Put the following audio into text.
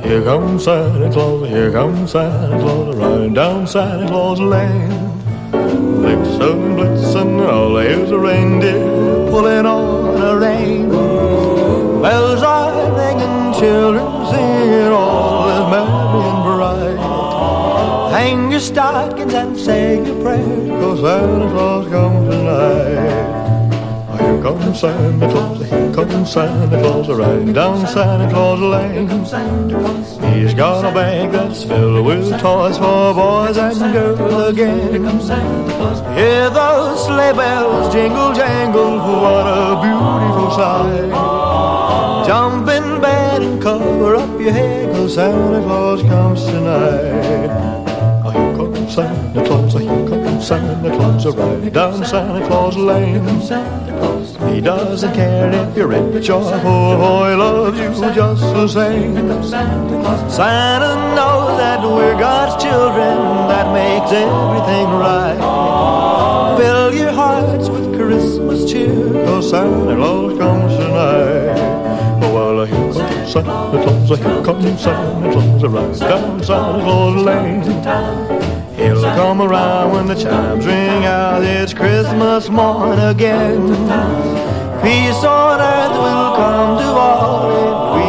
Here comes Santa Claus, here comes Santa Claus, riding down Santa Claus Lane. Blitzen, blitzen, all here's a reindeer pulling on a rein. Bells are ringing, children singing, all is merry and bright. Hang your stockings and say your prayers, 'cause Santa Claus comes tonight. Here comes Santa Claus, here comes Santa Claus, riding down Santa Claus Lane. He's got a bag that's filled with toys for boys and girls again. Hear those sleigh bells jingle jangle, what a beautiful sight. Jump in bed and cover up your head, 'cause Santa Claus comes tonight. Here comes Santa Claus, here comes Santa Claus, riding down Santa Claus Lane. He doesn't care if you're rich or poor, he loves you just the same. Santa knows that we're God's children, that makes everything right. Fill your hearts with Christmas cheer, 'cause Santa Claus comes tonight. Oh, well, here comes Santa Claus, here comes Santa Claus, right down Santa Claus Lane. He'll come around when the chimes ring out, it's Christmas morn again. Peace on earth will come to all,